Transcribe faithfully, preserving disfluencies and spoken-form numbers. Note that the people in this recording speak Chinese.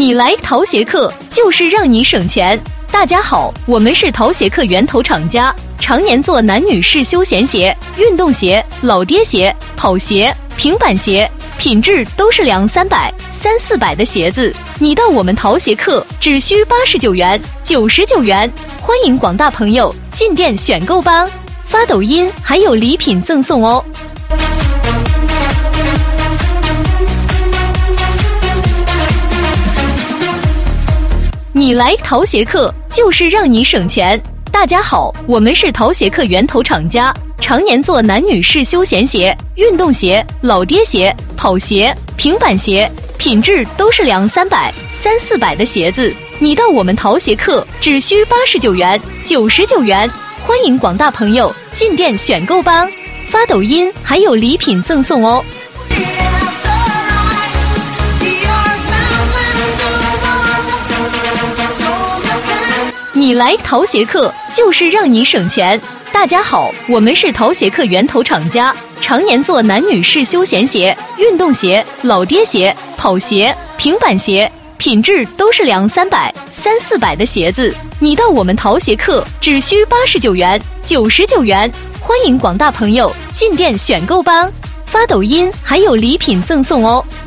你来淘鞋课就是让你省钱。大家好，我们是淘鞋课源头厂家，常年做男女士休闲鞋、运动鞋、老爹鞋、跑鞋、平板鞋，品质都是两三百、三四百的鞋子。你到我们淘鞋课只需八十九元、九十九元，欢迎广大朋友进店选购吧。发抖音还有礼品赠送哦。你来淘鞋课就是让你省钱。大家好，我们是淘鞋课源头厂家，常年做男女士休闲鞋、运动鞋、老爹鞋、跑鞋、平板鞋，品质都是两三百、三四百的鞋子。你到我们淘鞋课只需八十九元、九十九元，欢迎广大朋友进店选购吧。发抖音还有礼品赠送哦。你来淘鞋课就是让你省钱。大家好，我们是淘鞋课源头厂家，常年做男女士休闲鞋、运动鞋、老爹鞋、跑鞋、平板鞋，品质都是两三百、三四百的鞋子。你到我们淘鞋课只需八十九元、九十九元，欢迎广大朋友进店选购吧。发抖音还有礼品赠送哦。